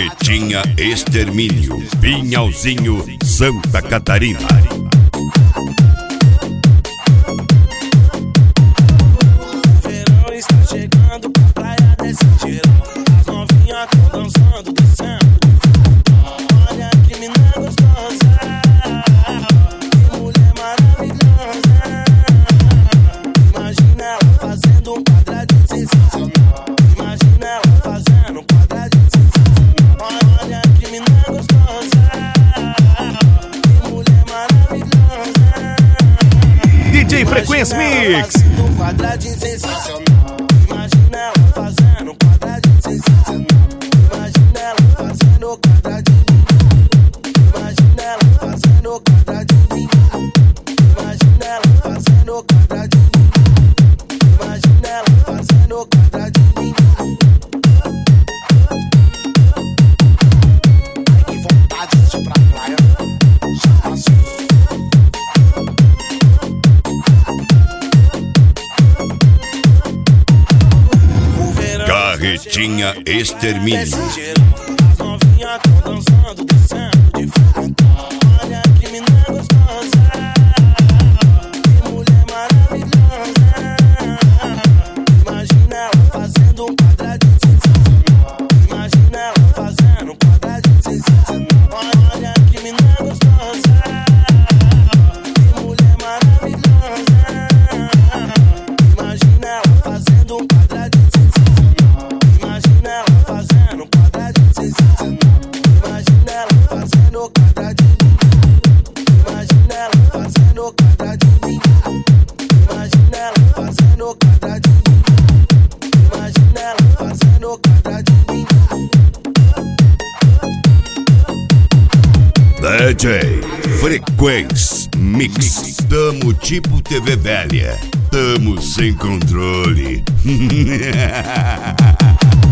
Carretinha Extermínio, Pinhalzinho, Santa Catarina. O verão está chegando pra praia desse tirão. As novinhas tão dançando, descendo. Olha que mina gostosa, que mulher maravilhosa. Imagina ela fazendo um quadradinho sensacional. Imagina ela fazendo um quadradinho sensacional. Olha que mina gostosa, que mulher maravilhosa. DJ Frequência Mix. Um quadradinho sensacional. Imagina ela fazendo um quadradinho sensacional. Imagina ela fazendo um quadradinho. Imagina ela fazendo um quadradinho. Imagina ela fazendo um quadradinho. Imagina ela fazendo um quadradinho. Ai, que vontade de ir pra praia. Já passou. Carretinha Extermínio. As novinhas tão dançando, descendo de frontal. Olha que mina gostosa, que mulher maravilhosa. Imagina ela fazendo um quadradinho sensacional. Imagina ela fazendo um quadradinho sensacional. Olha que mina gostosa, que mulher maravilhosa. Imagina ela fazendo um quadradinho sensacional. Imagina ela fazendo um quadradinho sensacional. Imagina ela fazendo um quadradinho. Imagina ela fazendo um quadradinho. Imagina ela fazendo um quadradinho. Imagina ela fazendo um quadradinho. DJ Frequência Mix. Tamo tipo TV velha. Tamo sem controle.